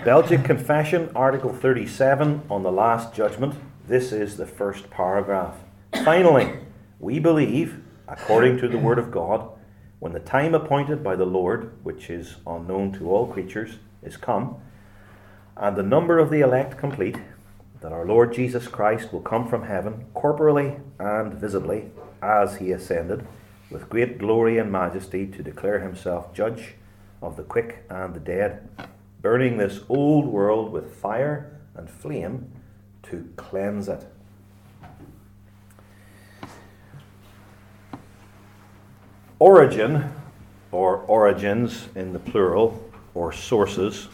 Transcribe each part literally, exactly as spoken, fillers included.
Belgic Confession, Article thirty-seven, on the Last Judgment. This is the first paragraph. Finally, we believe, according to the Word of God, when the time appointed by the Lord, which is unknown to all creatures, is come, and the number of the elect complete, that our Lord Jesus Christ will come from heaven, corporally and visibly, as he ascended, with great glory and majesty, to declare himself judge of the quick and the dead, burning this old world with fire and flame to cleanse it. Origin, or origins in the plural, or sources,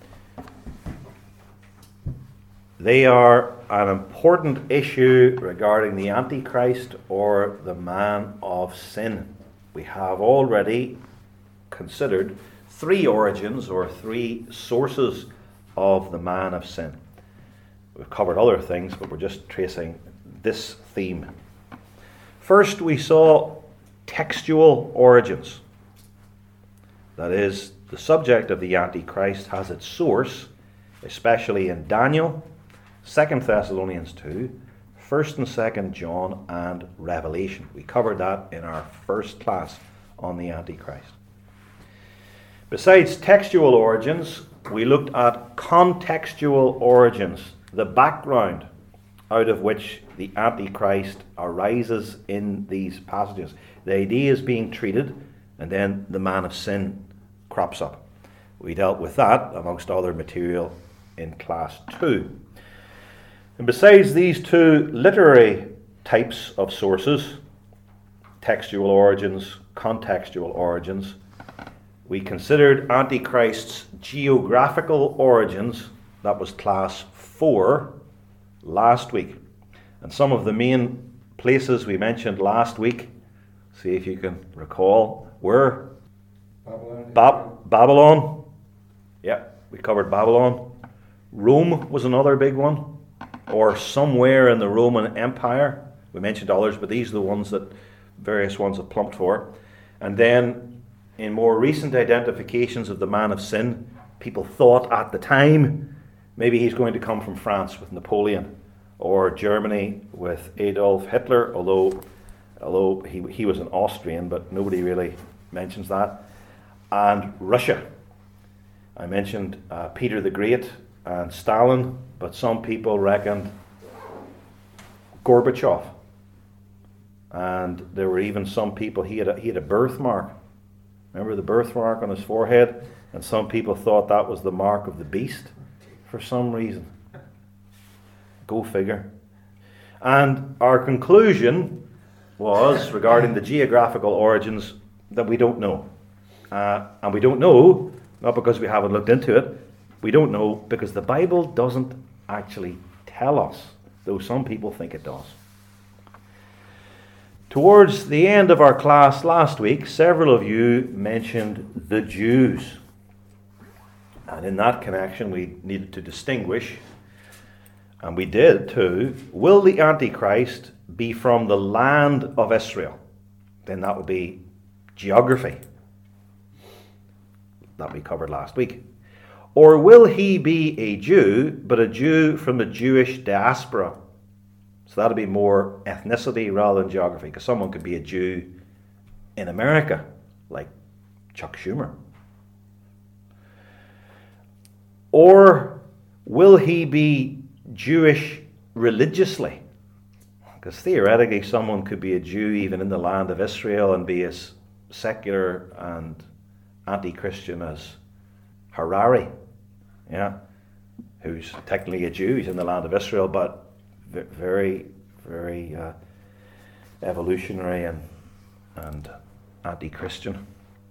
they are an important issue regarding the Antichrist or the man of sin. We have already considered three origins or three sources of the man of sin. We've covered other things, but we're just tracing this theme. First, we saw textual origins. That is, the subject of the Antichrist has its source, especially in Daniel, Second Thessalonians two, First and Second John, and Revelation. We covered that in our first class on the Antichrist. Besides textual origins, we looked at contextual origins, the background out of which the Antichrist arises in these passages. The idea is being treated, and then the man of sin crops up. We dealt with that, amongst other material, in class two. And besides these two literary types of sources, textual origins, contextual origins, we considered Antichrist's geographical origins. That was class four last week. And some of the main places we mentioned last week, see if you can recall, were Babylon. Bab- Babylon. Yeah, we covered Babylon. Rome was another big one, or somewhere in the Roman Empire. We mentioned others, but these are the ones that various ones have plumped for. And then in more recent identifications of the man of sin, people thought at the time maybe he's going to come from France with Napoleon, or Germany with Adolf Hitler, although although he, he was an Austrian, but nobody really mentions that, and Russia. I mentioned uh, Peter the Great and Stalin, but some people reckoned Gorbachev. And there were even some people, he had a, he had a birthmark. Remember the birthmark on his forehead? And some people thought that was the mark of the beast for some reason. Go figure. And our conclusion was, regarding the geographical origins, that we don't know. Uh, and we don't know, not because we haven't looked into it, we don't know because the Bible doesn't actually tell us, though some people think it does. Towards the end of our class last week, several of you mentioned the Jews. And in that connection, we needed to distinguish, and we did too, will the Antichrist be from the land of Israel? Then that would be geography. That we covered last week. Or will he be a Jew, but a Jew from the Jewish diaspora? So that'll be more ethnicity rather than geography, because someone could be a Jew in America, like Chuck Schumer. Or will he be Jewish religiously? Because theoretically someone could be a Jew even in the land of Israel and be as secular and anti-Christian as Harari, yeah, who's technically a Jew. He's in the land of Israel, but very, very uh, evolutionary and and anti-Christian.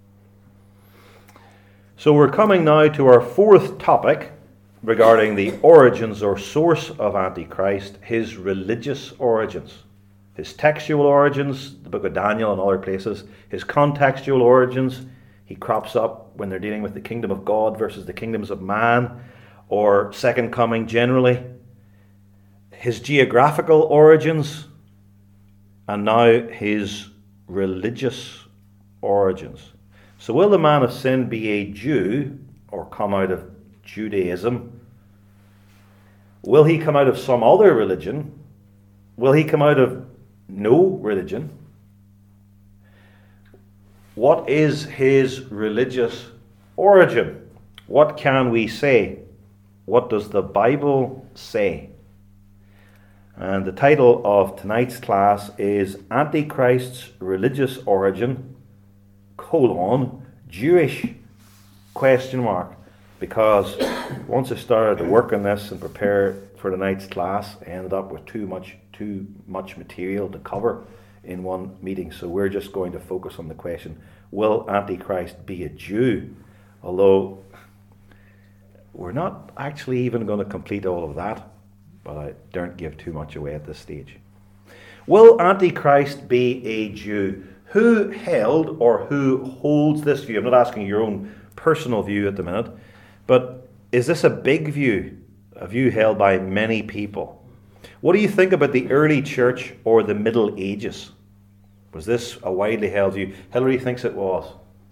So we're coming now to our fourth topic regarding the origins or source of Antichrist, his religious origins. His textual origins, the book of Daniel and other places. His contextual origins, he crops up when they're dealing with the kingdom of God versus the kingdoms of man, or second coming generally. His geographical origins, and now his religious origins. So will the man of sin be a Jew, or come out of Judaism? Will he come out of some other religion? Will he come out of no religion? What is his religious origin? What can we say? What does the Bible say? And the title of tonight's class is Antichrist's Religious Origin, colon, Jewish, question mark. Because once I started to work on this and prepare for tonight's class, I ended up with too much, too much material to cover in one meeting. So we're just going to focus on the question, will Antichrist be a Jew? Although we're not actually even going to complete all of that, but I don't give too much away at this stage. Will Antichrist be a Jew? Who held or who holds this view? I'm not asking your own personal view at the minute, but is this a big view? A view held by many people? What do you think about the early church or the Middle Ages? Was this a widely held view? Hilary thinks it was.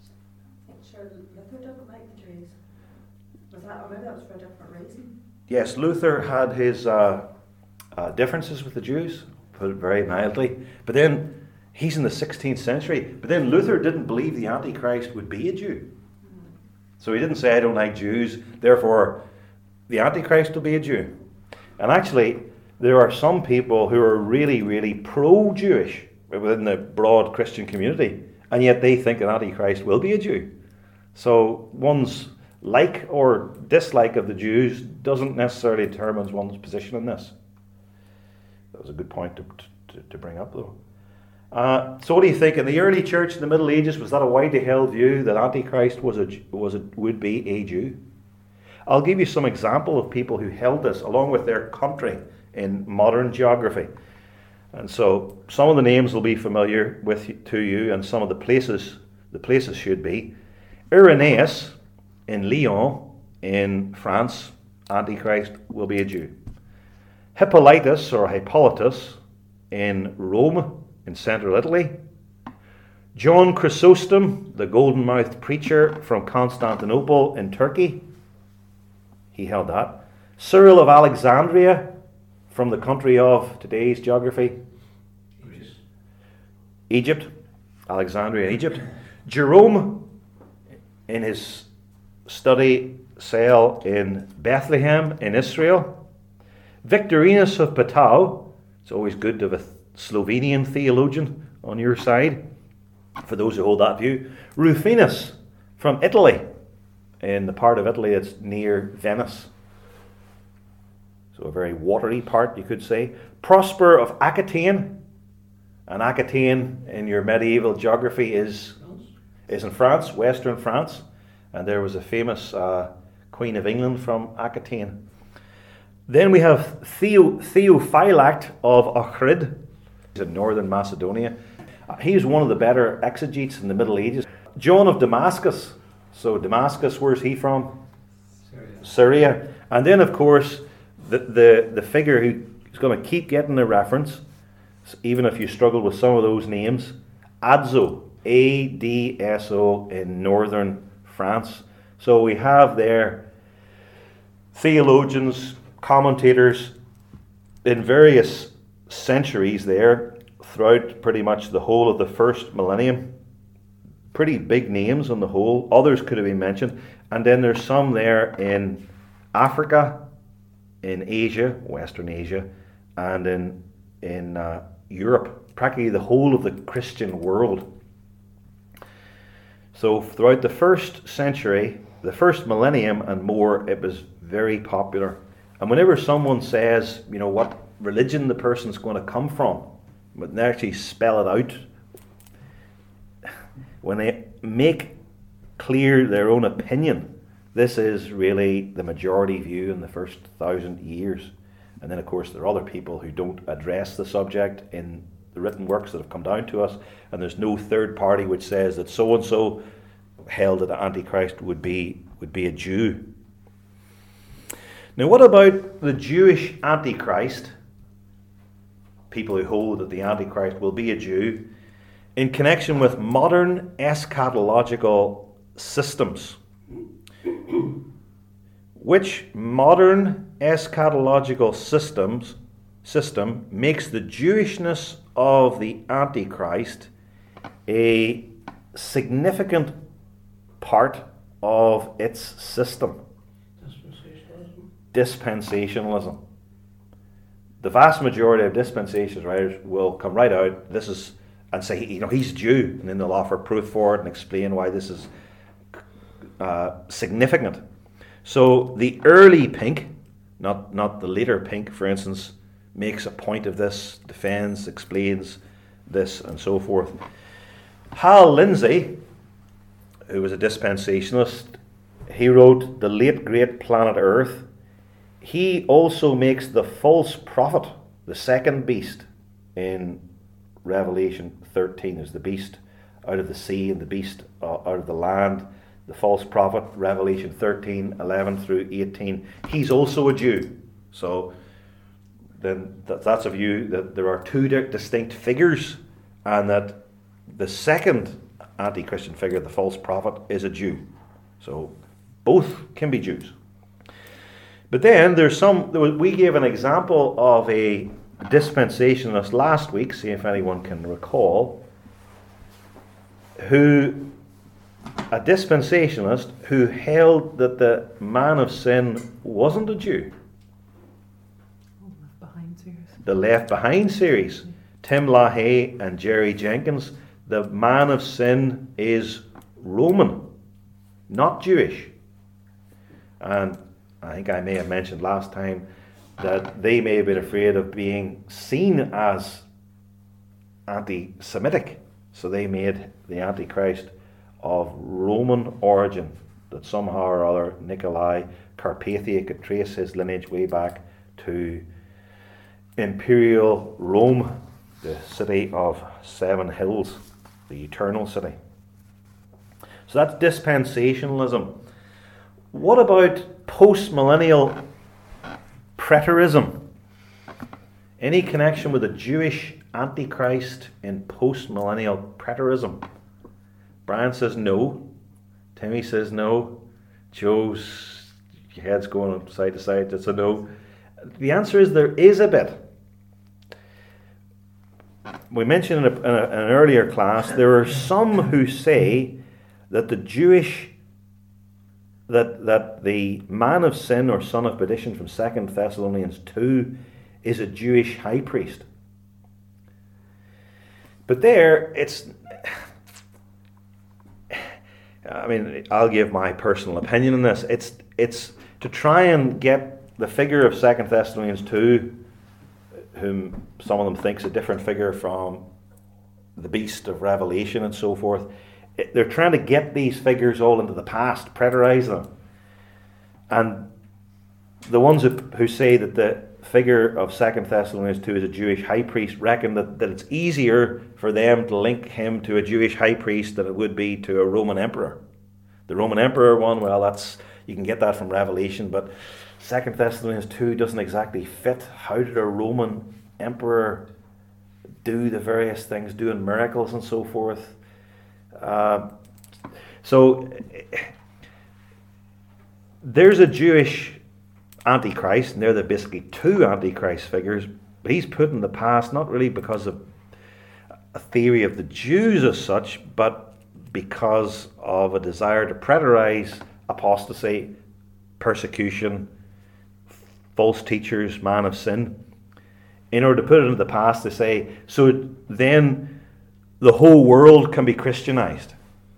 Sure, Luther didn't like the Jews. Was that, or maybe that was for a different reason? Yes, Luther had his uh, uh, differences with the Jews, put it very mildly. But then, he's in the sixteenth century. But then Luther didn't believe the Antichrist would be a Jew. Mm. So he didn't say, I don't like Jews, therefore the Antichrist will be a Jew. And actually, there are some people who are really, really pro-Jewish within the broad Christian community, and yet they think an Antichrist will be a Jew. So one's like or dislike of the Jews doesn't necessarily determine one's position in this. That was a good point to, to, to bring up, though. Uh, so what do you think? In the early church, in the Middle Ages, was that a widely held view that Antichrist was a, was a, would be a Jew? I'll give you some example of people who held this, along with their country in modern geography. And so some of the names will be familiar with to you, and some of the places the places should be. Irenaeus in Lyon in France, Antichrist will be a Jew. Hippolytus or Hippolytus in Rome in central Italy. John Chrysostom, the golden-mouthed preacher from Constantinople in Turkey, he held that. Cyril of Alexandria from the country of today's geography, Greece. Egypt, Alexandria, Egypt. Jerome in his study cell in Bethlehem in Israel. Victorinus of Patau. It's always good to have a Slovenian theologian on your side, for those who hold that view. Rufinus from Italy, in the part of Italy that's near Venice. So a very watery part, you could say. Prosper of Aquitaine. And Aquitaine in your medieval geography is, is in France, western France. And there was a famous uh, Queen of England from Aquitaine. Then we have Theo, Theophylact of Ohrid in northern Macedonia. Uh, he was one of the better exegetes in the Middle Ages. John of Damascus. So Damascus, where's he from? Syria. Syria. And then, of course, the, the, the figure who's going to keep getting the reference, even if you struggle with some of those names, Adzo, A D S O, in northern France. So we have there theologians, commentators in various centuries there throughout pretty much the whole of the first millennium. Pretty big names on the whole. Others could have been mentioned. And then there's some there in Africa, in Asia, Western Asia, and in, in uh, Europe. Practically the whole of the Christian world. So throughout the first century, the first millennium and more, it was very popular. And whenever someone says, you know, what religion the person's going to come from, but they actually spell it out, when they make clear their own opinion, this is really the majority view in the first thousand years. And then, of course, there are other people who don't address the subject in the written works that have come down to us, and there's no third party which says that so-and-so held that the Antichrist would be, would be a Jew. Now, what about the Jewish Antichrist, people who hold that the Antichrist will be a Jew, in connection with modern eschatological systems? Which modern eschatological systems system makes the Jewishness of the Antichrist a significant part of its system? Dispensationalism. Dispensationalism. The vast majority of dispensationalist writers will come right out, this is, and say, you know, he's Jew, and then they'll offer proof for it and explain why this is uh, significant. So the early Pink, not not the later Pink, for instance, makes a point of this, defends, explains this, and so forth. Hal Lindsey, who was a dispensationalist, he wrote The Late Great Planet Earth. He also makes the false prophet, the second beast in Revelation thirteen. There's the beast out of the sea and the beast uh, out of the land. The false prophet, Revelation thirteen, eleven through eighteen. He's also a Jew. So then that, that's a view that there are two di- distinct figures, and that the second anti-Christian figure, the false prophet, is a Jew. So both can be Jews. But then there's some, we gave an example of a dispensationalist last week, see if anyone can recall, who, a dispensationalist who held that the man of sin wasn't a Jew. Oh, Left Behind series. The Left Behind series. Tim LaHaye and Jerry Jenkins, the man of sin is Roman, not Jewish. And I think I may have mentioned last time that they may have been afraid of being seen as anti-Semitic. So they made the Antichrist of Roman origin, that somehow or other Nikolai Carpathia could trace his lineage way back to Imperial Rome, the city of seven hills, the eternal city. So that's dispensationalism. What about post-millennial preterism? Any connection with a Jewish Antichrist in post-millennial preterism? Brian says no. Timmy says no. Joe's head's going side to side. It's a no. The answer is there is a bit. We mentioned in, a, in, a, in an earlier class, there are some who say that the Jewish That, that the man of sin or son of perdition from Second Thessalonians two is a Jewish high priest. But there, it's... I mean, I'll give my personal opinion on this. It's it's to try and get the figure of Second Thessalonians two, whom some of them think is a different figure from the beast of Revelation and so forth. They're trying to get these figures all into the past, preterize them. And the ones who, who say that the figure of Second Thessalonians two is a Jewish high priest reckon that, that it's easier for them to link him to a Jewish high priest than it would be to a Roman emperor. The Roman emperor one, well, that's you can get that from Revelation, but Second Thessalonians two doesn't exactly fit. How did a Roman emperor do the various things, doing miracles and so forth? Uh, so there's a Jewish Antichrist, and they're the basically two Antichrist figures, but he's put in the past not really because of a theory of the Jews as such, but because of a desire to preterize apostasy, persecution, false teachers, man of sin. In order to put it into the past, they say, so then the whole world can be Christianized.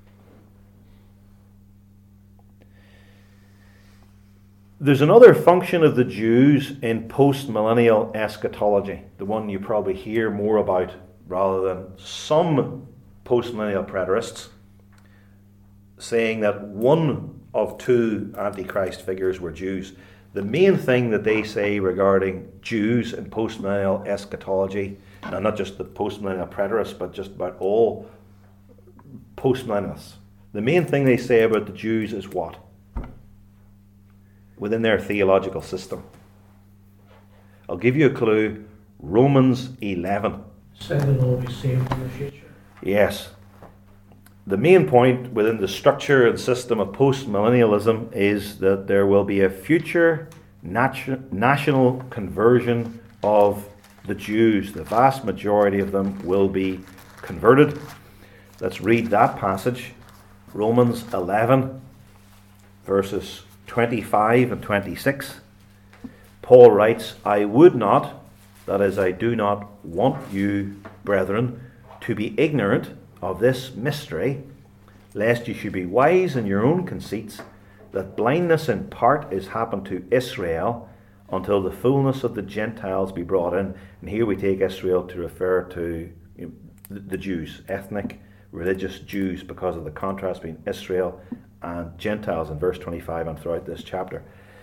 There's another function of the Jews in post-millennial eschatology, the one you probably hear more about rather than some post-millennial preterists saying that one of two Antichrist figures were Jews. The main thing that they say regarding Jews in post-millennial eschatology, now not just the post-millennial preterists, but just about all post-millennialists, the main thing they say about the Jews is what? Within their theological system. I'll give you a clue. Romans eleven. Say they'll all be saved in the future. Yes. the main point within the structure and system of post-millennialism is that there will be a future natu- national conversion of the Jews. The vast majority of them will be converted. Let's read that passage, Romans eleven, verses twenty-five and twenty-six. Paul writes, I would not, that is, I do not want you, brethren, to be ignorant of this mystery, lest you should be wise in your own conceits, that blindness in part is happened to Israel, until the fullness of the Gentiles be brought in. And here we take Israel to refer to you know, the Jews, ethnic, religious Jews, because of the contrast between Israel and Gentiles in verse twenty-five and throughout this chapter.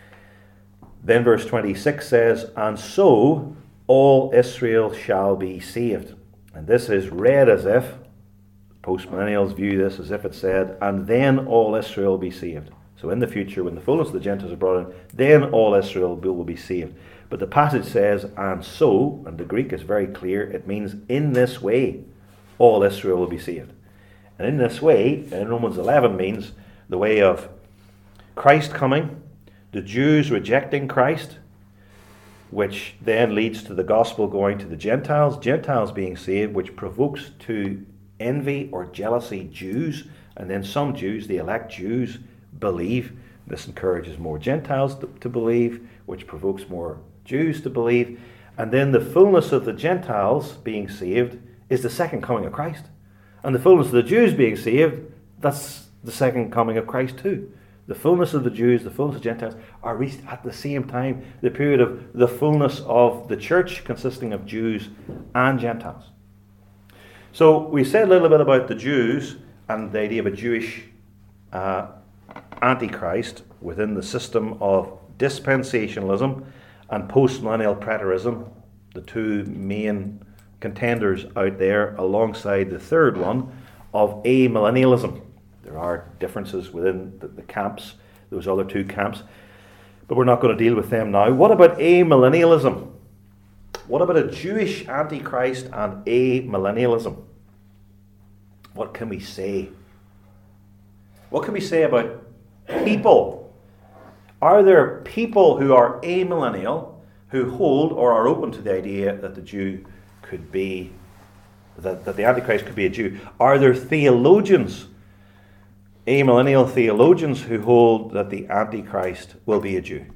Then verse twenty-six says, and so all Israel shall be saved. And this is read as if, postmillennials view this as if it said, and then all Israel will be saved. So in the future, when the fullness of the Gentiles are brought in, then all Israel will be saved. But the passage says, and so, and the Greek is very clear, it means in this way, all Israel will be saved. And in this way, in Romans eleven, means the way of Christ coming, the Jews rejecting Christ, which then leads to the gospel going to the Gentiles, Gentiles being saved, which provokes to envy or jealousy Jews, and then some Jews, the elect Jews, believe. This encourages more Gentiles to, to believe, which provokes more Jews to believe. And then the fullness of the Gentiles being saved is the second coming of Christ. And the fullness of the Jews being saved, that's the second coming of Christ too. The fullness of the Jews, the fullness of Gentiles are reached at the same time. The period of the fullness of the church consisting of Jews and Gentiles. So we said a little bit about the Jews and the idea of a Jewish uh, Antichrist within the system of dispensationalism and postmillennial preterism, the two main contenders out there, alongside the third one of amillennialism. There are differences within the, the camps, those other two camps, but we're not going to deal with them now. What about amillennialism? What about a Jewish Antichrist and amillennialism? What can we say? What can we say about people? Are there people who are amillennial who hold or are open to the idea that the Jew could be, that, that the Antichrist could be a Jew? Are there theologians, amillennial theologians, who hold that the Antichrist will be a Jew?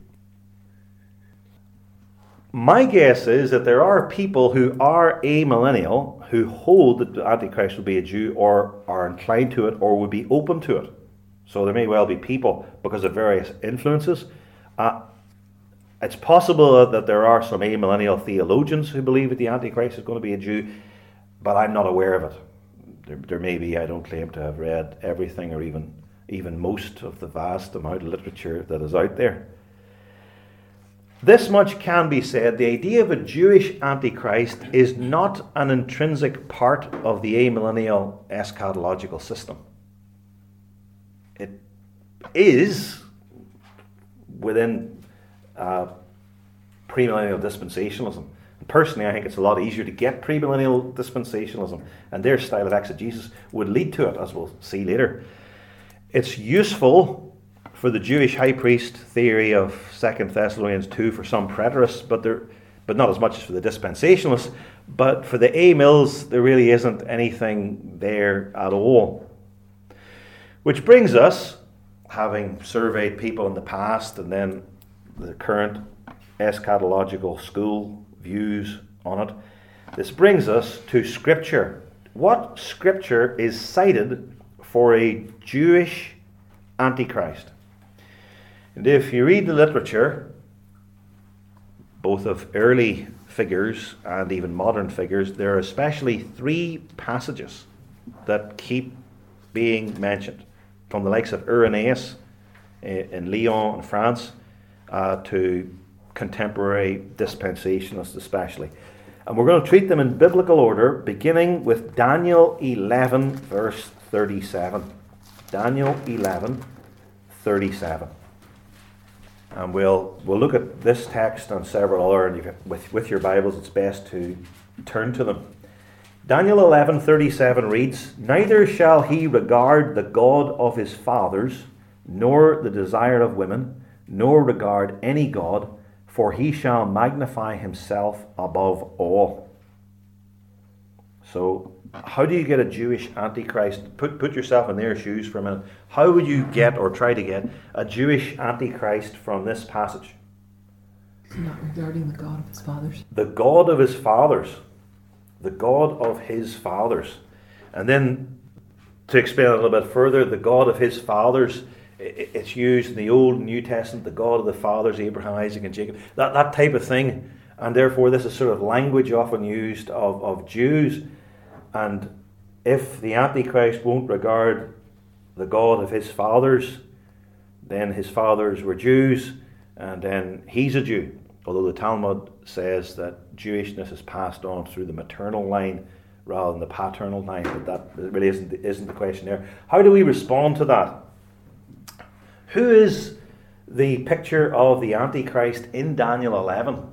My guess is that there are people who are amillennial who hold that the Antichrist will be a Jew, or are inclined to it, or would be open to it. So there may well be people, because of various influences. Uh, it's possible that there are some amillennial theologians who believe that the Antichrist is going to be a Jew, but I'm not aware of it. There, there may be. I don't claim to have read everything, or even even most of the vast amount of literature that is out there. This much can be said: the idea of a Jewish Antichrist is not an intrinsic part of the amillennial eschatological system. It is within uh, premillennial dispensationalism. And personally, I think it's a lot easier to get premillennial dispensationalism, and their style of exegesis would lead to it, as we'll see later. It's useful for the Jewish high priest theory of Second Thessalonians two for some preterists, but there, but not as much as for the dispensationalists. But for the amills, there really isn't anything there at all. Which brings us, having surveyed people in the past and then the current eschatological school views on it, this brings us to Scripture. What Scripture is cited for a Jewish Antichrist? And if you read the literature, both of early figures and even modern figures, there are especially three passages that keep being mentioned, from the likes of Irenaeus in Lyon in France uh, to contemporary dispensationalists especially. And we're going to treat them in biblical order, beginning with Daniel eleven, verse thirty-seven. Daniel eleven, thirty-seven. And we'll we'll look at this text and several other, and you can, with, with your Bibles, it's best to turn to them. Daniel eleven thirty-seven reads, "Neither shall he regard the God of his fathers, nor the desire of women, nor regard any God, for he shall magnify himself above all." So, how do you get a Jewish Antichrist? Put, put yourself in their shoes for a minute. How would you get, or try to get, a Jewish Antichrist from this passage? Not regarding the God of his fathers. The God of his fathers. The God of his fathers. And then, to explain a little bit further, the God of his fathers, it's used in the Old and New Testament, the God of the fathers, Abraham, Isaac, and Jacob. That, that type of thing. And therefore, this is sort of language often used of, of Jews. And if the Antichrist won't regard the God of his fathers, then his fathers were Jews, and then he's a Jew. Although the Talmud says that Jewishness is passed on through the maternal line rather than the paternal line, but that really isn't, isn't the question there. How do we respond to that? Who is the picture of the Antichrist in Daniel eleven?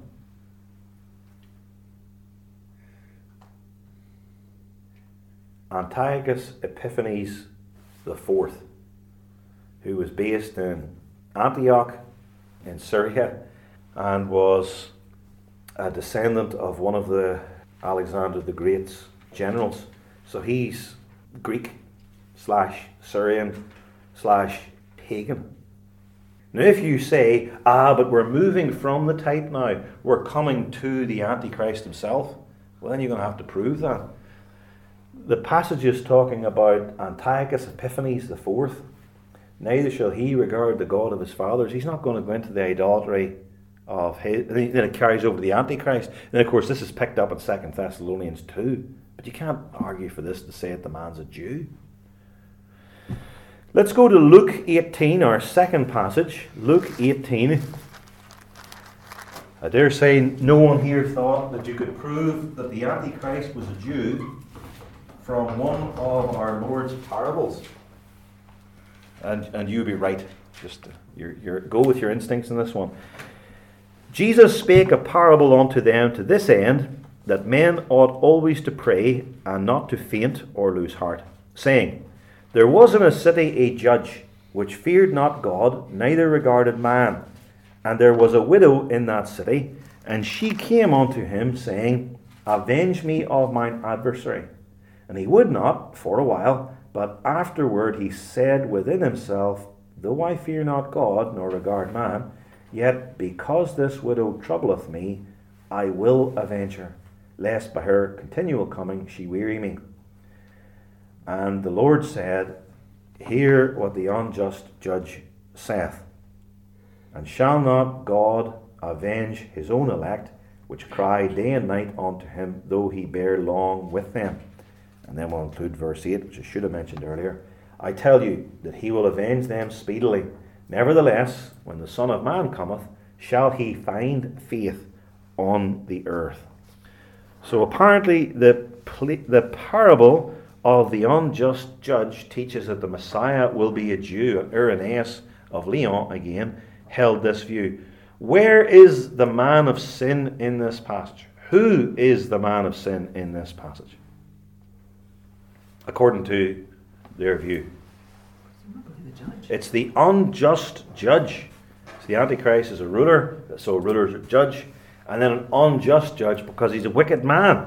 Antiochus Epiphanes the Fourth, who was based in Antioch in Syria and was a descendant of one of the Alexander the Great's generals. So he's Greek slash Syrian slash pagan. Now if you say, ah, but we're moving from the type now, we're coming to the Antichrist himself, well then you're going to have to prove that. The passage is talking about Antiochus Epiphanes the Fourth. Neither shall he regard the God of his fathers. He's not going to go into the idolatry of his. And then it carries over to the Antichrist. And of course, this is picked up in Second Thessalonians two. But you can't argue for this to say that the man's a Jew. Let's go to Luke eighteen, our second passage. Luke eighteen. I dare say no one here thought that you could prove that the Antichrist was a Jew from one of our Lord's parables. And and you'd be right. Just you're, you're, go with your instincts in this one. Jesus spake a parable unto them to this end, that men ought always to pray, and not to faint or lose heart, saying, There was in a city a judge, which feared not God, neither regarded man. And there was a widow in that city, and she came unto him, saying, Avenge me of mine adversary. And he would not for a while, but afterward he said within himself, Though I fear not God, nor regard man, yet because this widow troubleth me, I will avenge her, lest by her continual coming she weary me. And the Lord said, Hear what the unjust judge saith. And shall not God avenge his own elect, which cry day and night unto him, though he bear long with them? And then we'll include verse eight, which I should have mentioned earlier. I tell you that he will avenge them speedily. Nevertheless, when the Son of Man cometh, shall he find faith on the earth? So apparently the, the parable of the unjust judge teaches that the Messiah will be a Jew. And Irenaeus of Lyon, again, held this view. Where is the man of sin in this passage? Who is the man of sin in this passage? According to their view. Presumably the judge. It's the unjust judge. So the Antichrist is a ruler, so a ruler is a judge, and then an unjust judge because he's a wicked man.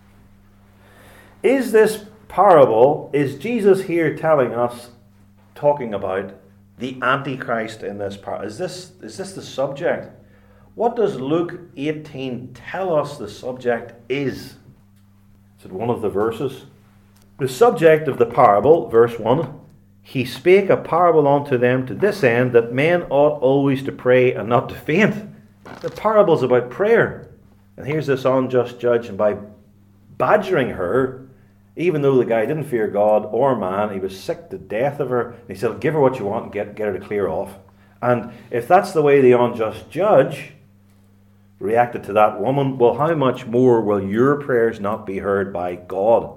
Is this parable, is Jesus here telling us, talking about the Antichrist in this parable? Is this, is this the subject? What does Luke eighteen tell us the subject is? Is it one of the verses? The subject of the parable, verse one, He spake a parable unto them to this end, that men ought always to pray and not to faint. The parable is about prayer. And here's this unjust judge, and by badgering her, even though the guy didn't fear God or man, he was sick to death of her, and he said, give her what you want and get, get her to clear off. And if that's the way the unjust judge reacted to that woman, well, how much more will your prayers not be heard by God?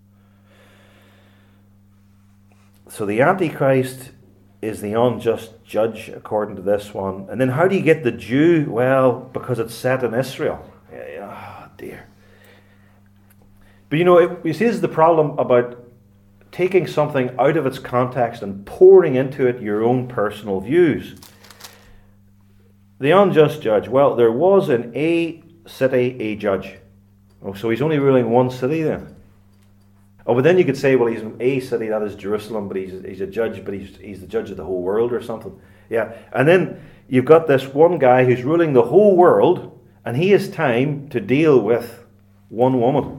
So the Antichrist is the unjust judge, according to this one. And then how do you get the Jew? Well, because it's set in Israel. Oh, dear. But you know, it, you see, this is the problem about taking something out of its context and pouring into it your own personal views. The unjust judge. Well, there was in a city a judge. Oh, so he's only ruling one city then. Oh, but then you could say, well, he's in a city, that is Jerusalem, but he's he's a judge, but he's he's the judge of the whole world or something. Yeah, and then you've got this one guy who's ruling the whole world, and he has time to deal with one woman.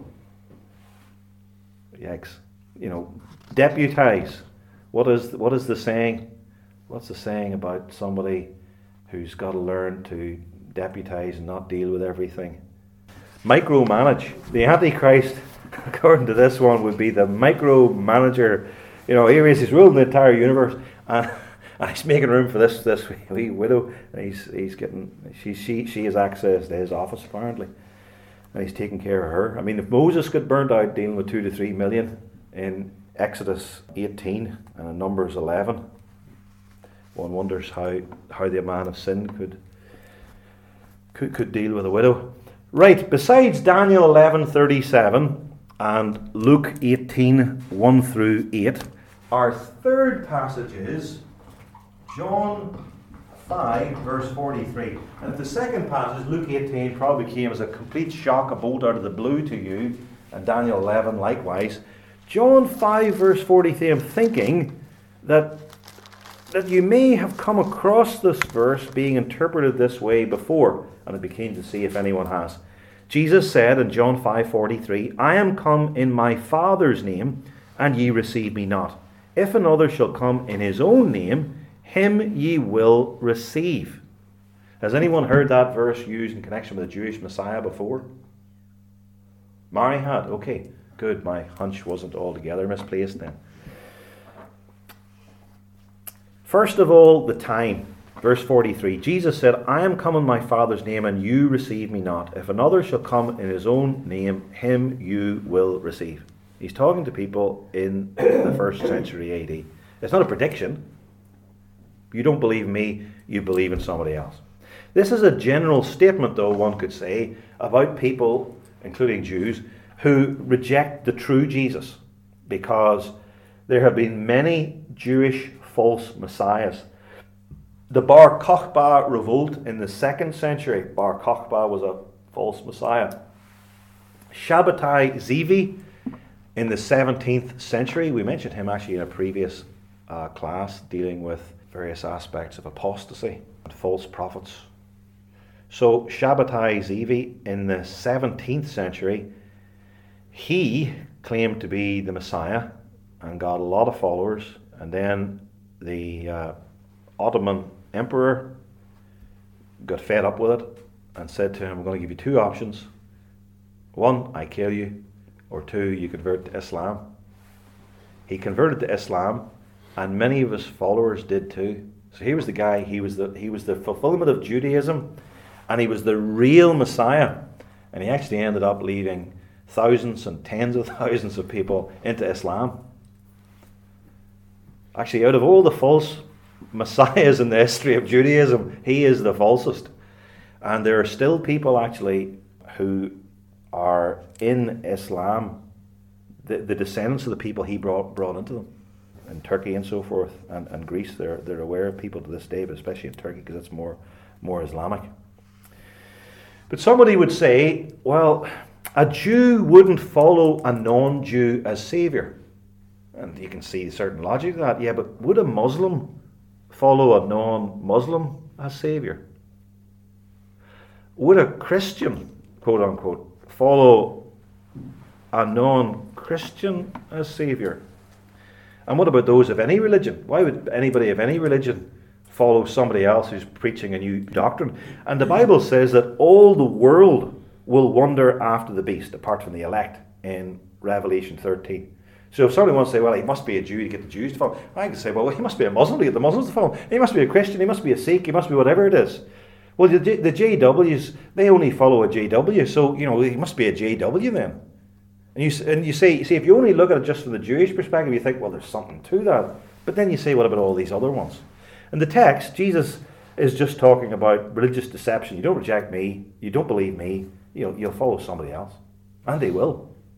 Yikes. You know, deputize. What is what is the saying? What's the saying about somebody who's got to learn to deputize and not deal with everything? Micromanage. The Antichrist, according to this one, would be the micromanager. You know, here he is, he's ruling the entire universe, and, and he's making room for this this wee widow. And he's he's getting she she she has access to his office apparently, and he's taking care of her. I mean, if Moses got burnt out dealing with two to three million in Exodus eighteen and in Numbers eleven, one wonders how how the man of sin could could could deal with a widow. Right. Besides Daniel eleven thirty seven and Luke eighteen one through eight, our third passage is John five verse forty-three. And if the second passage, Luke eighteen, probably came as a complete shock, a bolt out of the blue to you, and Daniel eleven likewise, John five verse forty-three, I'm thinking that that you may have come across this verse being interpreted this way before, and I'd be keen to see if anyone has. Jesus said in John five forty-three, I am come in my Father's name, and ye receive me not. If another shall come in his own name, him ye will receive. Has anyone heard that verse used in connection with the Jewish Messiah before? Mary had. Okay, good. My hunch wasn't altogether misplaced then. First of all, the time. Verse forty-three, Jesus said, I am come in my Father's name, and you receive me not. If another shall come in his own name, him you will receive. He's talking to people in the first century A D. It's not a prediction. You don't believe me, you believe in somebody else. This is a general statement, though, one could say, about people, including Jews, who reject the true Jesus, because there have been many Jewish false messiahs. The Bar Kokhba revolt in the second century, Bar Kokhba was a false messiah. Shabbatai Zevi in the seventeenth century, we mentioned him actually in a previous uh, class dealing with various aspects of apostasy and false prophets. So Shabbatai Zevi in the seventeenth century, he claimed to be the Messiah and got a lot of followers, and then the uh, Ottoman emperor got fed up with it and said to him, I'm going to give you two options. One, I kill you, or two, you convert to Islam. He converted to Islam, and many of his followers did too. So he was the guy, he was the he was the fulfillment of Judaism, and he was the real Messiah. And he actually ended up leading thousands and tens of thousands of people into Islam. Actually, out of all the false messiahs in the history of Judaism, he is the falsest. And there are still people actually who are in Islam, the, the descendants of the people he brought brought into them, in Turkey and so forth, and, and Greece. They're they're aware of people to this day, but especially in Turkey because it's more more Islamic. But somebody would say, well, a Jew wouldn't follow a non-Jew as savior. And you can see certain logic to that. Yeah, but would a Muslim follow a non-Muslim as savior? Would a Christian, quote unquote, follow a non-Christian as savior? And what about those of any religion? Why would anybody of any religion follow somebody else who's preaching a new doctrine? And the Bible says that all the world will wander after the beast, apart from the elect in Revelation thirteen. So if somebody wants to say, well, he must be a Jew to get the Jews to follow, I can say, well, he must be a Muslim to get the Muslims to follow. He must be a Christian, he must be a Sikh, he must be whatever it is. Well, the, the J Ws, they only follow a J W, so, you know, he must be a J W then. And you, and you say, you see, if you only look at it just from the Jewish perspective, you think, well, there's something to that. But then you say, what about all these other ones? In the text, Jesus is just talking about religious deception. You don't reject me, you don't believe me, you know, you'll follow somebody else. And they will.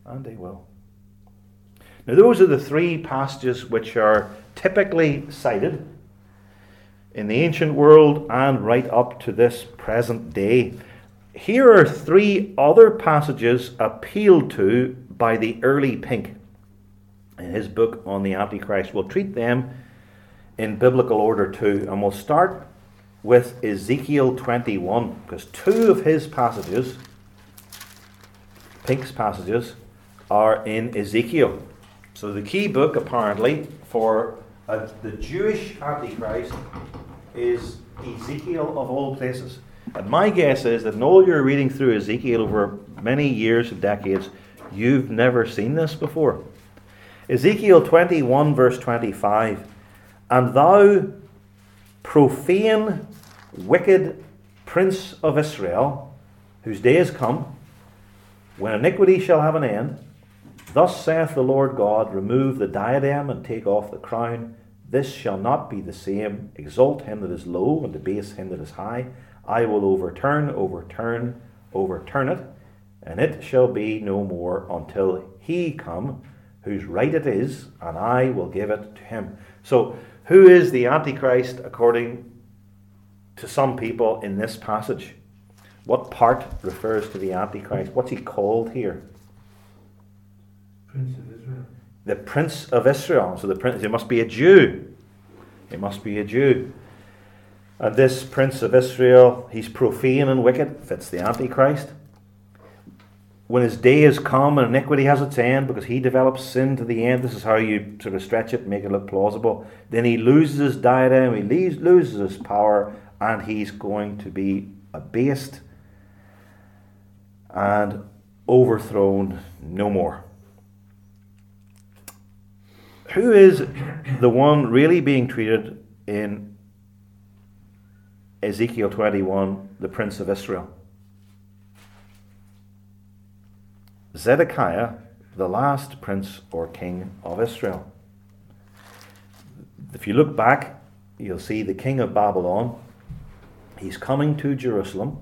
And he will. Now those are the three passages which are typically cited in the ancient world and right up to this present day. Here are three other passages appealed to by the early Pink in his book on the Antichrist. We'll treat them in biblical order too, and we'll start with Ezekiel twenty-one, because two of his passages, Pink's passages, are in Ezekiel. So the key book, apparently, for uh, the Jewish Antichrist is Ezekiel of all places. And my guess is that in all your reading through Ezekiel over many years and decades, you've never seen this before. Ezekiel twenty-one, verse twenty-five. And thou, profane, wicked prince of Israel, whose day is come, when iniquity shall have an end, thus saith the Lord God, remove the diadem and take off the crown. This shall not be the same. Exalt him that is low and debase him that is high. I will overturn, overturn, overturn it, and it shall be no more until he come, whose right it is, and I will give it to him. So, who is the Antichrist according to some people in this passage? What part refers to the Antichrist? What's he called here? Prince of Israel. The Prince of Israel. So the prince, he must be a Jew. He must be a Jew. And this Prince of Israel, he's profane and wicked, fits the Antichrist. When his day is come and iniquity has its end, because he develops sin to the end, this is how you sort of stretch it, make it look plausible. Then he loses his diadem, he leaves, loses his power, and he's going to be abased and overthrown no more. Who is the one really being treated in Ezekiel twenty-one, the Prince of Israel? Zedekiah, the last prince or king of Israel. If you look back, you'll see the king of Babylon. He's coming to Jerusalem.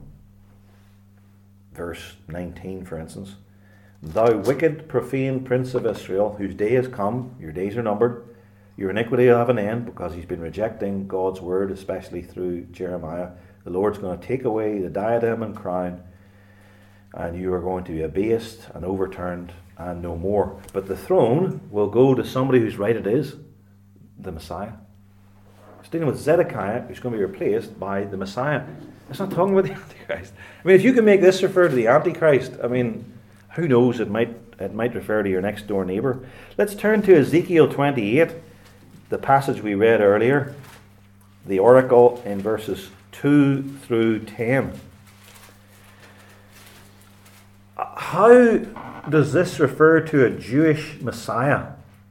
Verse nineteen, for instance. Thou wicked, profane prince of Israel, whose day is come, your days are numbered, your iniquity will have an end, because he's been rejecting God's word, especially through Jeremiah. The Lord's going to take away the diadem and crown, and you are going to be abased and overturned and no more. But the throne will go to somebody whose right it is, the Messiah. It's dealing with Zedekiah, who's going to be replaced by the Messiah. It's not talking about the Antichrist. I mean, if you can make this refer to the Antichrist, I mean, who knows, it might it might refer to your next door neighbour. Let's turn to Ezekiel twenty-eight, the passage we read earlier, the oracle in verses two through ten. How does this refer to a Jewish Messiah?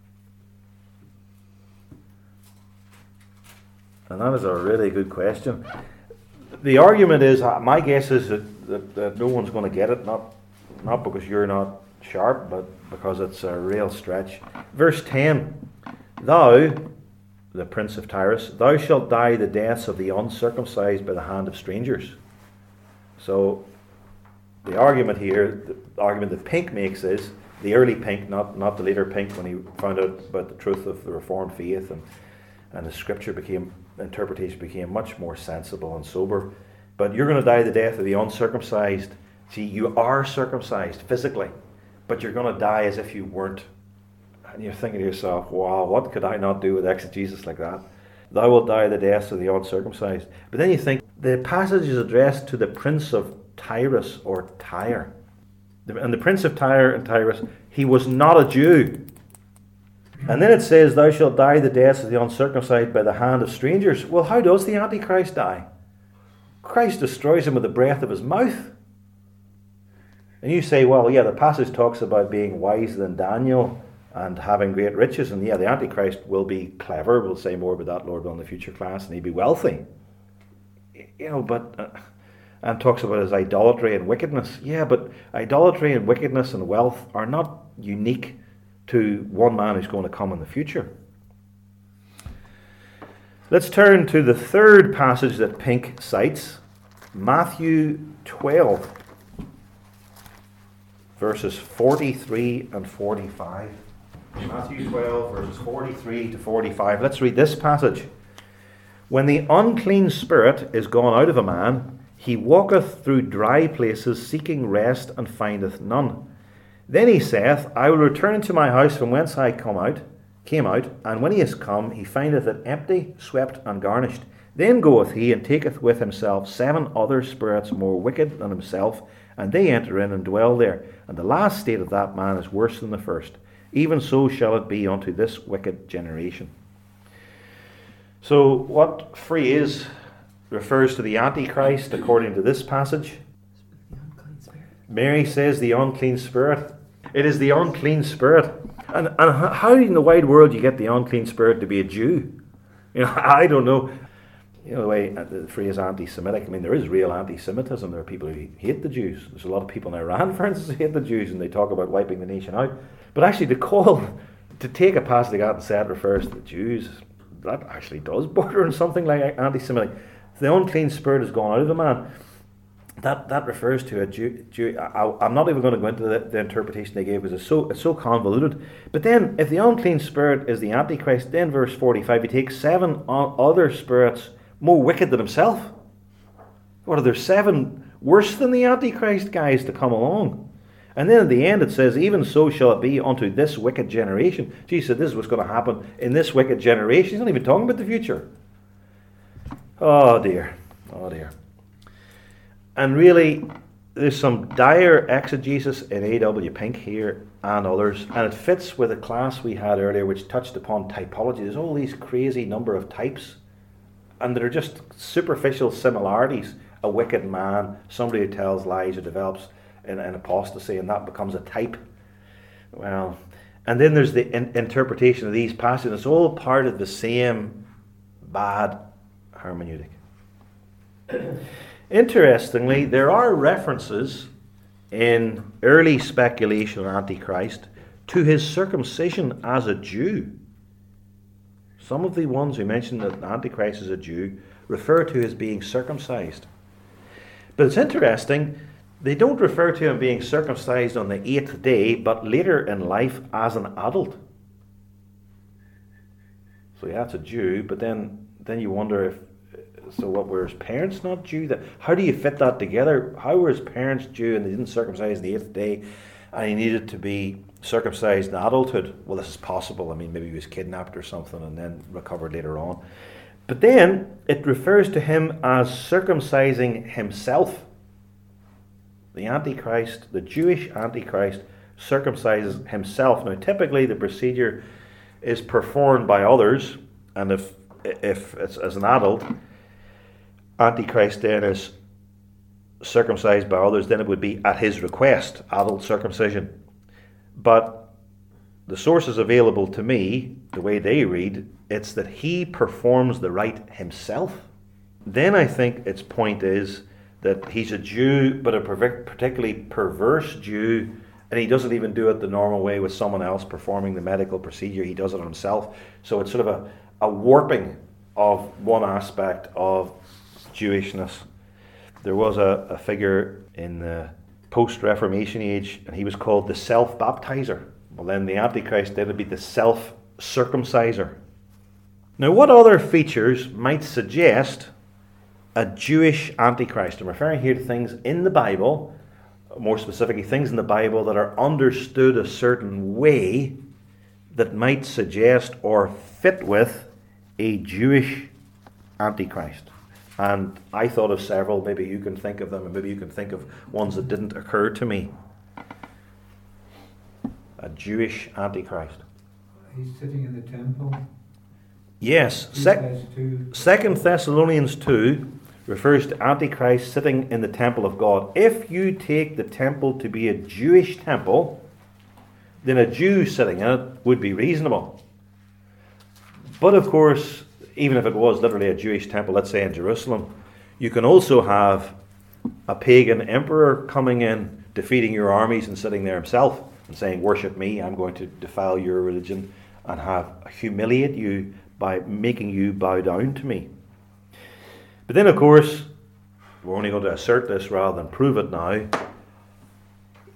And that is a really good question. The argument is, my guess is that, that, that no one's going to get it, not, not because you're not sharp, but because it's a real stretch. Verse ten, Thou, the prince of Tyrus, thou shalt die the deaths of the uncircumcised by the hand of strangers. So, the argument here, the argument that Pink makes is, the early Pink, not, not the later Pink, when he found out about the truth of the Reformed faith and, and the scripture became, interpretation became much more sensible and sober. But you're going to die the death of the uncircumcised. See, you are circumcised physically, but you're going to die as if you weren't. And you're thinking to yourself, wow, what could I not do with exegesis like that? Thou wilt die the deaths of the uncircumcised. But then you think, the passage is addressed to the prince of Tyrus or Tyre. And the prince of Tyre and Tyrus, he was not a Jew. And then it says, Thou shalt die the deaths of the uncircumcised by the hand of strangers. Well, how does the Antichrist die? Christ destroys him with the breath of his mouth. And you say, well, yeah, the passage talks about being wiser than Daniel and having great riches. And yeah, the Antichrist will be clever. We'll say more about that, Lord will, in the future class. And he'll be wealthy. You know, but... Uh, and talks about his idolatry and wickedness. Yeah, but idolatry and wickedness and wealth are not unique to one man who's going to come in the future. Let's turn to the third passage that Pink cites, Matthew twelve. verses forty-three and forty-five. Matthew twelve, verses forty-three to forty-five. Let's read this passage. When the unclean spirit is gone out of a man, he walketh through dry places, seeking rest, and findeth none. Then he saith, I will return into my house from whence I come out, came out, and when he is come, he findeth it empty, swept, and garnished. Then goeth he and taketh with himself seven other spirits more wicked than himself, and they enter in and dwell there. And the last state of that man is worse than the first. Even so shall it be unto this wicked generation. So what phrase refers to the Antichrist according to this passage? The unclean spirit. Mary says the unclean spirit. It is the unclean spirit. And, and how in the wide world do you get the unclean spirit to be a Jew? You know, I don't know. You know, the way the phrase anti-Semitic, I mean, there is real anti-Semitism. There are people who hate the Jews. There's a lot of people in Iran, for instance, who hate the Jews, and they talk about wiping the nation out. But actually, to call, to take a passage like that and say it refers to the Jews, that actually does border on something like anti-Semitic. The unclean spirit has gone out of the man. That that refers to a Jew. Jew I, I'm not even going to go into the, the interpretation they gave because it's so it's so convoluted. But then, if the unclean spirit is the Antichrist, then verse forty-five, he takes seven other spirits more wicked than himself. What are there seven worse than the Antichrist guys to come along? And then at the end it says, even so shall it be unto this wicked generation. Jesus said this is what's going to happen in this wicked generation. He's not even talking about the future. Oh dear. Oh dear. And really, there's some dire exegesis in A W Pink here and others, and it fits with a class we had earlier which touched upon typology. There's all these crazy number of types, and they're just superficial similarities. A wicked man, somebody who tells lies or develops in, in apostasy, and that becomes a type. Well, and then there's the in- interpretation of these passages. It's all part of the same bad hermeneutic. Interestingly, there are references in early speculation on Antichrist to his circumcision as a Jew. Some of the ones who mention that Antichrist is a Jew refer to his being circumcised. But it's interesting, they don't refer to him being circumcised on the eighth day, but later in life as an adult. So yeah, it's a Jew, but then, then you wonder if So what, were his parents not Jew? That, how do you fit that together? How were his parents Jew and they didn't circumcise on the eighth day and he needed to be circumcised in adulthood? Well, this is possible. I mean, maybe he was kidnapped or something and then recovered later on. But then it refers to him as circumcising himself. The Antichrist, the Jewish Antichrist, circumcises himself. Now, typically the procedure is performed by others, and if if it's as an adult, Antichrist then is circumcised by others, then it would be at his request, adult circumcision. But the sources available to me, the way they read, it's that he performs the rite himself. Then I think its point is that he's a Jew, but a particularly perverse Jew, and he doesn't even do it the normal way with someone else performing the medical procedure. He does it himself. So it's sort of a, a warping of one aspect of Jewishness. There was a, a figure in the post-Reformation age, and he was called the self-baptizer. Well, then the Antichrist, then would be the self-circumciser. Now, what other features might suggest a Jewish Antichrist? I'm referring here to things in the Bible, more specifically things in the Bible that are understood a certain way that might suggest or fit with a Jewish Antichrist. And I thought of several. Maybe you can think of them, and maybe you can think of ones that didn't occur to me. A Jewish Antichrist. He's sitting in the temple. Yes. Sec- Second Thessalonians two refers to Antichrist sitting in the temple of God. If you take the temple to be a Jewish temple, then a Jew sitting in it would be reasonable. But of course, even if it was literally a Jewish temple, let's say in Jerusalem, you can also have a pagan emperor coming in, defeating your armies and sitting there himself and saying, worship me, I'm going to defile your religion and have humiliate you by making you bow down to me. But then, of course, we're only going to assert this rather than prove it now.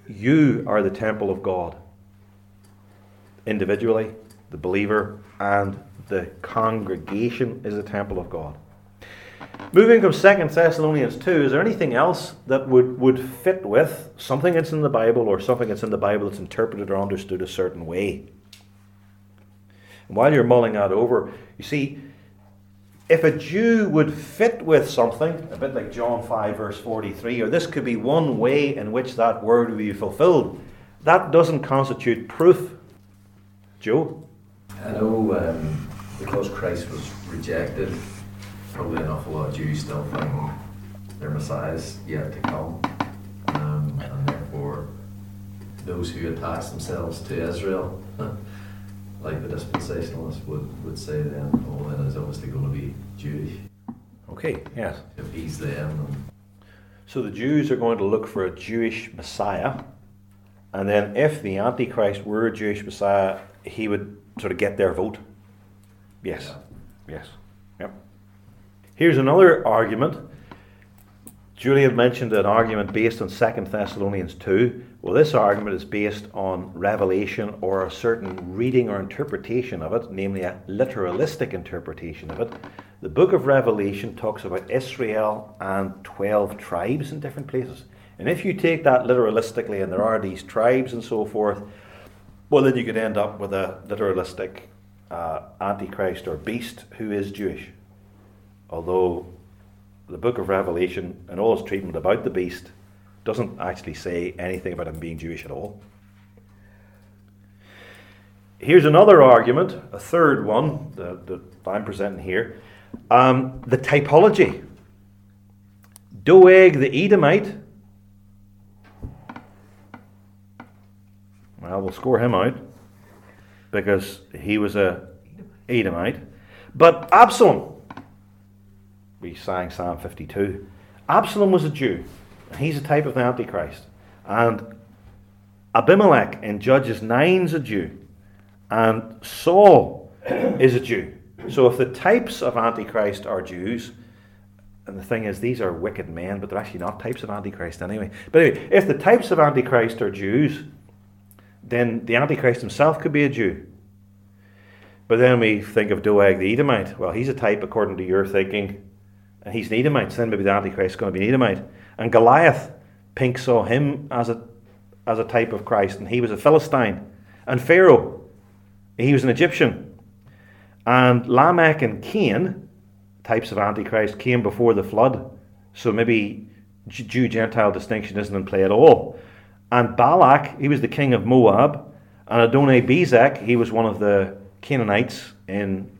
you are the temple of God. Individually, the believer and the congregation is the temple of God. Moving from Second Thessalonians two, is there anything else that would, would fit with something that's in the Bible, or something that's in the Bible that's interpreted or understood a certain way? And while you're mulling that over, you see, if a Jew would fit with something, a bit like John five verse forty-three, or this could be one way in which that word would be fulfilled, that doesn't constitute proof. Joe? I know um, because Christ was rejected, probably an awful lot of Jews still think their Messiah is yet to come, um, and therefore those who attach themselves to Israel, like the dispensationalists would, would say then, oh, then it's obviously going to be Jewish. Okay, yes. If he's them. And so the Jews are going to look for a Jewish Messiah, and then if the Antichrist were a Jewish Messiah, he would sort of get their vote. Yes. Yeah. Yes. Yep. Here's another argument. Julian mentioned an argument based on Second Thessalonians two. Well, this argument is based on revelation, or a certain reading or interpretation of it, namely a literalistic interpretation of it. The book of Revelation talks about Israel and twelve tribes in different places. And if you take that literalistically, and there are these tribes and so forth, well, then you could end up with a literalistic uh, Antichrist or beast who is Jewish. Although the book of Revelation and all its treatment about the beast doesn't actually say anything about him being Jewish at all. Here's another argument, a third one that, that I'm presenting here. Um, the typology. Doeg the Edomite. Well, we'll score him out because he was a Edomite. But Absalom, we sang Psalm fifty-two. Absalom was a Jew. He's a type of the Antichrist. And Abimelech in Judges nine is a Jew. And Saul is a Jew. So if the types of Antichrist are Jews, and the thing is, these are wicked men, but they're actually not types of Antichrist anyway. But anyway, if the types of Antichrist are Jews, then the Antichrist himself could be a Jew. But then we think of Doeg the Edomite. Well, he's a type according to your thinking, and he's an Edomite, so then maybe the Antichrist is going to be an Edomite. And Goliath, Pink saw him as a as a type of Christ, and he was a Philistine. And Pharaoh, he was an Egyptian. And Lamech and Cain, types of Antichrist, came before the flood. So maybe Jew-Gentile distinction isn't in play at all. And Balak, he was the king of Moab. And Adonai-Bezek, he was one of the Canaanites in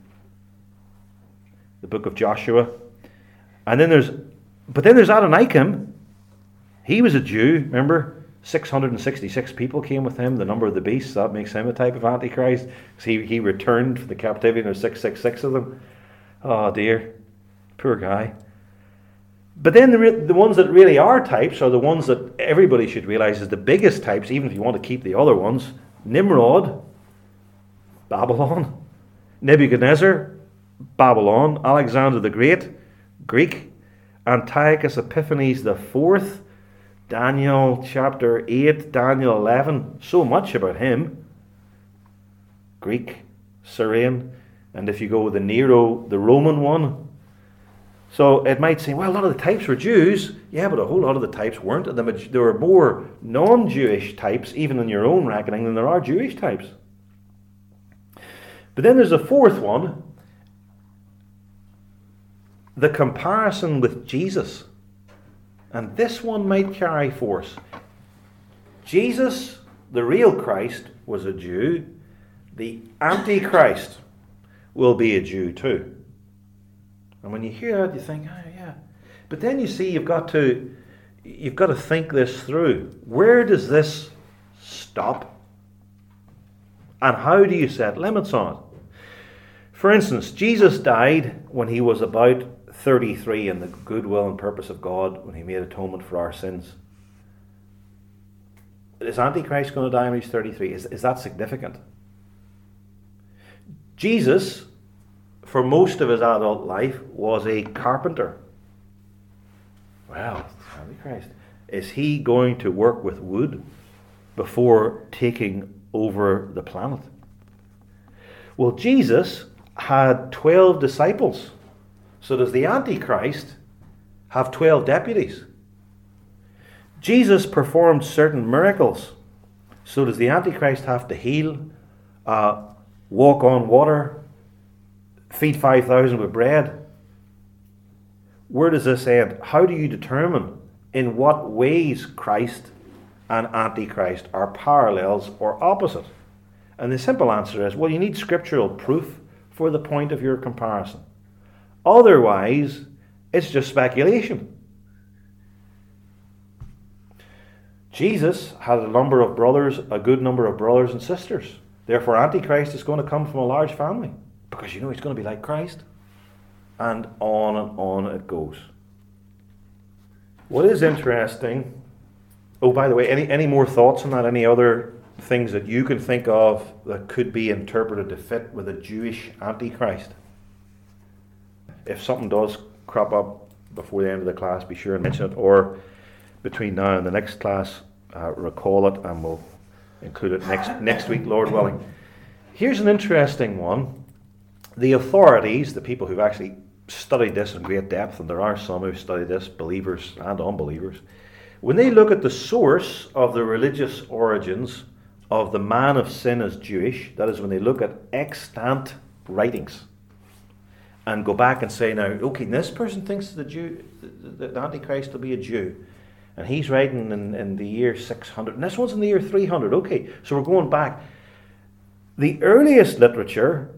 the book of Joshua. And then there's, but then there's Adoniram. He was a Jew, remember? six hundred sixty-six people came with him, the number of the beast. That makes him a type of Antichrist. Because he, he returned from the captivity, and there's six hundred sixty-six of them. Oh dear. Poor guy. But then the, the ones that really are types are the ones that everybody should realize is the biggest types, even if you want to keep the other ones. Nimrod, Babylon. Nebuchadnezzar, Babylon. Alexander the Great, Greek. Antiochus Epiphanes the Fourth, Daniel chapter eight, Daniel eleven. So much about him. Greek, Syrian. And if you go with the Nero, the Roman one. So it might seem, well, a lot of the types were Jews. Yeah, but a whole lot of the types weren't. And there were more non-Jewish types, even in your own reckoning, than there are Jewish types. But then there's a fourth one. The comparison with Jesus. And this one might carry force. Jesus, the real Christ, was a Jew. The Antichrist will be a Jew too. And when you hear that, you think, oh yeah. But then you see you've got to you've got to think this through. Where does this stop? And how do you set limits on it? For instance, Jesus died when he was about thirty-three in the goodwill and purpose of God, when he made atonement for our sins. Is Antichrist going to die when he's thirty-three? Is, is that significant? Jesus, for most of his adult life, was a carpenter. Well, Antichrist. Is he going to work with wood? before taking over the planet. Well, Jesus had twelve disciples. So does the Antichrist have twelve deputies? Jesus performed certain miracles. So does the Antichrist have to heal, uh, walk on water, feed five thousand with bread? Where does this end? How do you determine in what ways Christ and Antichrist are parallels or opposite? And the simple answer is, well, you need scriptural proof for the point of your comparison. Otherwise, it's just speculation. Jesus had a number of brothers, a good number of brothers and sisters. Therefore, Antichrist is going to come from a large family, because you know he's going to be like Christ. And on and on it goes. What is interesting... Oh, by the way, any, any more thoughts on that? Any other things that you can think of that could be interpreted to fit with a Jewish Antichrist? If something does crop up before the end of the class, be sure and mention it. Or between now and the next class, uh, recall it, and we'll include it next next week, Lord willing. Here's an interesting one. The authorities, the people who've actually studied this in great depth, and there are some who've studied this, believers and unbelievers, when they look at the source of the religious origins of the man of sin as Jewish, that is when they look at extant writings and go back and say, now, okay, this person thinks the Jew, the, the Antichrist will be a Jew, and he's writing in, in the year six hundred, and this one's in the year three hundred. Okay, so we're going back. The earliest literature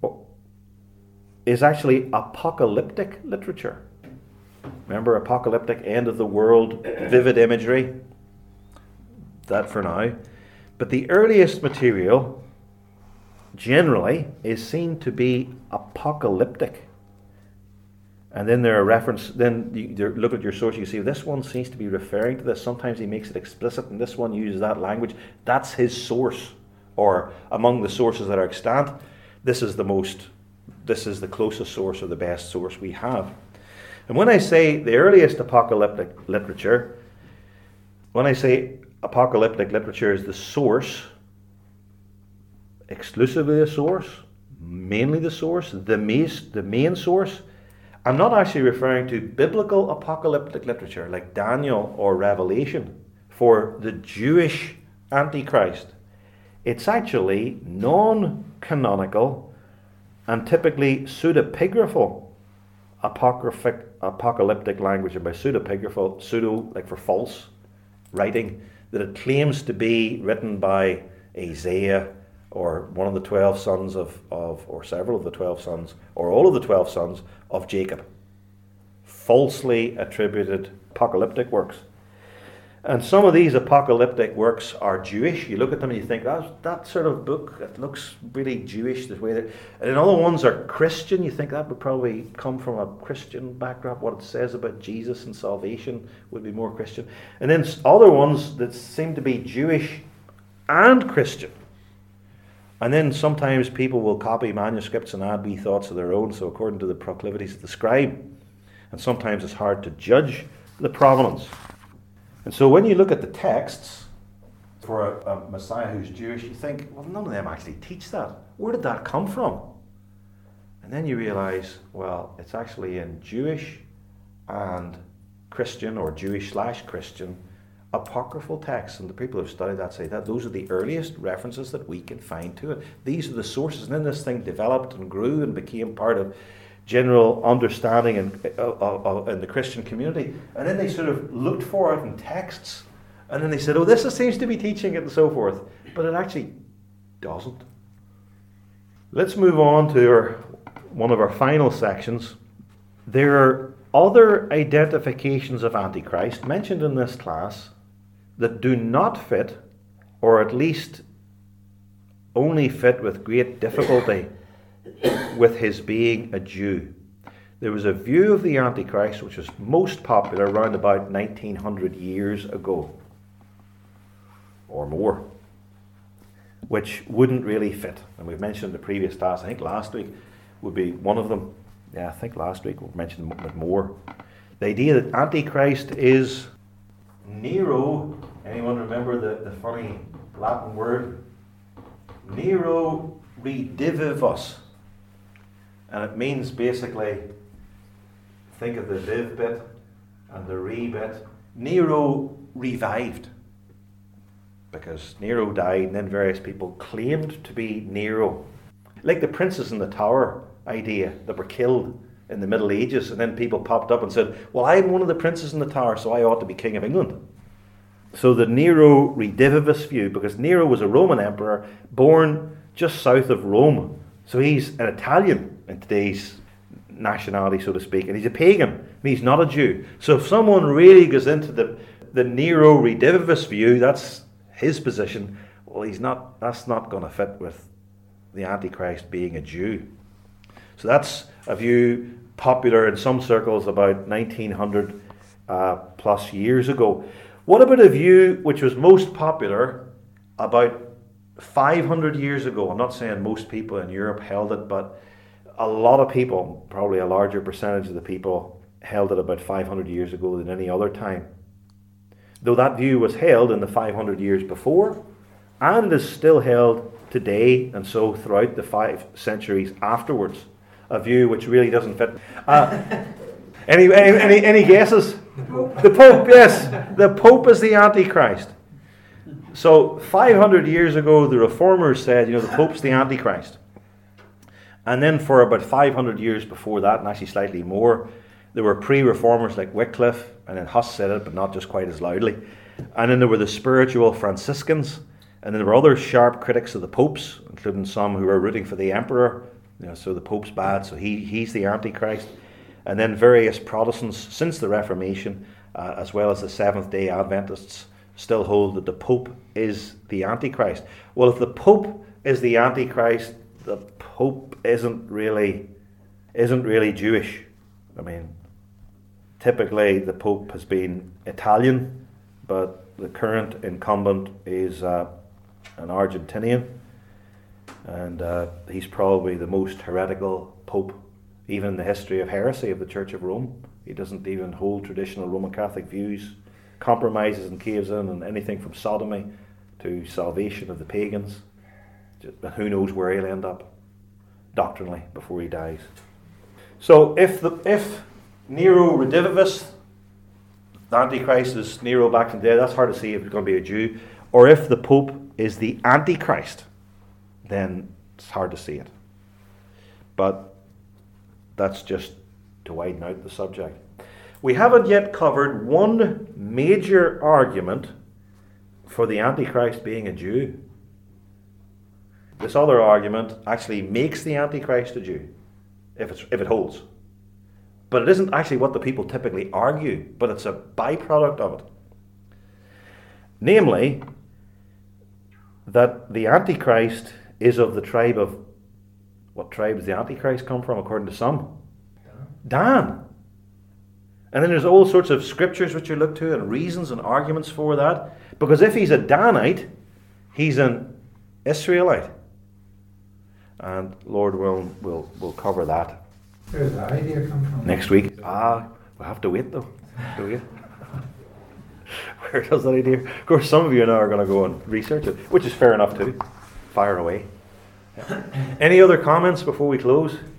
is actually apocalyptic literature. Remember, apocalyptic, end of the world, vivid imagery. That for now. But the earliest material generally is seen to be apocalyptic. And then there are reference, then you look at your source, you see this one seems to be referring to this. Sometimes he makes it explicit, and this one uses that language. That's his source, or among the sources that are extant, this is the most, this is the closest source or the best source we have. And when I say the earliest apocalyptic literature, when I say apocalyptic literature is the source, exclusively the source, mainly the source, the main, the main source, I'm not actually referring to biblical apocalyptic literature like Daniel or Revelation for the Jewish Antichrist. It's actually non-canonical and typically pseudepigraphal apocryphic apocalyptic language, and by pseudepigraphal, pseudo like for false writing, that it claims to be written by Isaiah or one of the twelve sons of, of or several of the twelve sons, or all of the twelve sons of Jacob. Falsely attributed apocalyptic works. And some of these apocalyptic works are Jewish. You look at them and you think, that, that sort of book, it looks really Jewish. The way that, and then other ones are Christian. You think that would probably come from a Christian backdrop. What it says about Jesus and salvation would be more Christian. And then other ones that seem to be Jewish and Christian. And then sometimes people will copy manuscripts and add wee thoughts of their own, so according to the proclivities of the scribe. And sometimes it's hard to judge the provenance. And so when you look at the texts for a, a Messiah who's Jewish, you think, well, none of them actually teach that. Where did that come from? And then you realize, well, it's actually in Jewish and Christian, or Jewish slash Christian, apocryphal texts. And the people who've studied that say that those are the earliest references that we can find to it. These are the sources. And then this thing developed and grew and became part of general understanding in, uh, uh, in the Christian community. And then they sort of looked for it in texts. And then they said, oh, this seems to be teaching it and so forth. But it actually doesn't. Let's move on to our, one of our final sections. There are other identifications of Antichrist mentioned in this class that do not fit, or at least only fit with great difficulty, with his being a Jew. There was a view of the Antichrist which was most popular around about nineteen hundred years ago, or more, which wouldn't really fit. And we've mentioned in the previous class, I think last week would be one of them. Yeah, I think last week we mentioned it more. The idea that Antichrist is Nero Anyone remember the, the funny Latin word? Nero redivivus. And it means basically, think of the viv bit and the re bit. Nero revived. Because Nero died and then various people claimed to be Nero. Like the princes in the tower idea that were killed in the Middle Ages, and then people popped up and said, well, I'm one of the princes in the tower, so I ought to be king of England. So the Nero redivivus view, because Nero was a Roman emperor born just south of Rome. So he's an Italian in today's nationality, so to speak, and he's a pagan, and he's not a Jew. So if someone really goes into the, the Nero redivivus view, that's his position, well, he's not. That's not going to fit with the Antichrist being a Jew. So that's a view popular in some circles about nineteen hundred uh, plus years ago. What about a view which was most popular about five hundred years ago? I'm not saying most people in Europe held it, but a lot of people, probably a larger percentage of the people, held it about five hundred years ago than any other time. Though that view was held in the five hundred years before, and it is still held today, and so throughout the five centuries afterwards. A view which really doesn't fit. Uh, any, any, any, any guesses? The Pope. The Pope, yes. The Pope is the Antichrist. So five hundred years ago, the Reformers said, you know, the Pope's the Antichrist. And then for about five hundred years before that, and actually slightly more, there were pre-Reformers like Wycliffe, and then Huss said it, but not just quite as loudly. And then there were the spiritual Franciscans, and then there were other sharp critics of the popes, including some who were rooting for the emperor. You know, so the Pope's bad, so he he's the Antichrist. And then various Protestants since the Reformation, uh, as well as the Seventh-day Adventists, still hold that the Pope is the Antichrist. Well, if the Pope is the Antichrist, the Pope isn't really isn't really Jewish. I mean, typically the Pope has been Italian, but the current incumbent is uh, an Argentinian. And uh, he's probably the most heretical pope, even in the history of heresy of the Church of Rome. He doesn't even hold traditional Roman Catholic views, compromises and caves in on anything from sodomy to salvation of the pagans. Just, who knows where he'll end up doctrinally before he dies. So if the if Nero redivivus, the Antichrist is Nero back from the dead, that's hard to see if he's going to be a Jew. Or if the Pope is the Antichrist, then it's hard to see it. But that's just to widen out the subject. We haven't yet covered one major argument for the Antichrist being a Jew. This other argument actually makes the Antichrist a Jew, if it's, if it holds. But it isn't actually what the people typically argue, but it's a byproduct of it. Namely, that the Antichrist is of the tribe of, what tribe does the Antichrist come from according to some? Dan. And then there's all sorts of scriptures which you look to and reasons and arguments for that. Because if he's a Danite, he's an Israelite. And Lord willing, we'll, we'll cover that. Where does the idea come from? Next week. Ah, we'll have to wait though. Do we? Where does that idea? Of course, some of you now are going to go and research it, which is fair enough too. Fire away. Yeah. Any other comments before we close?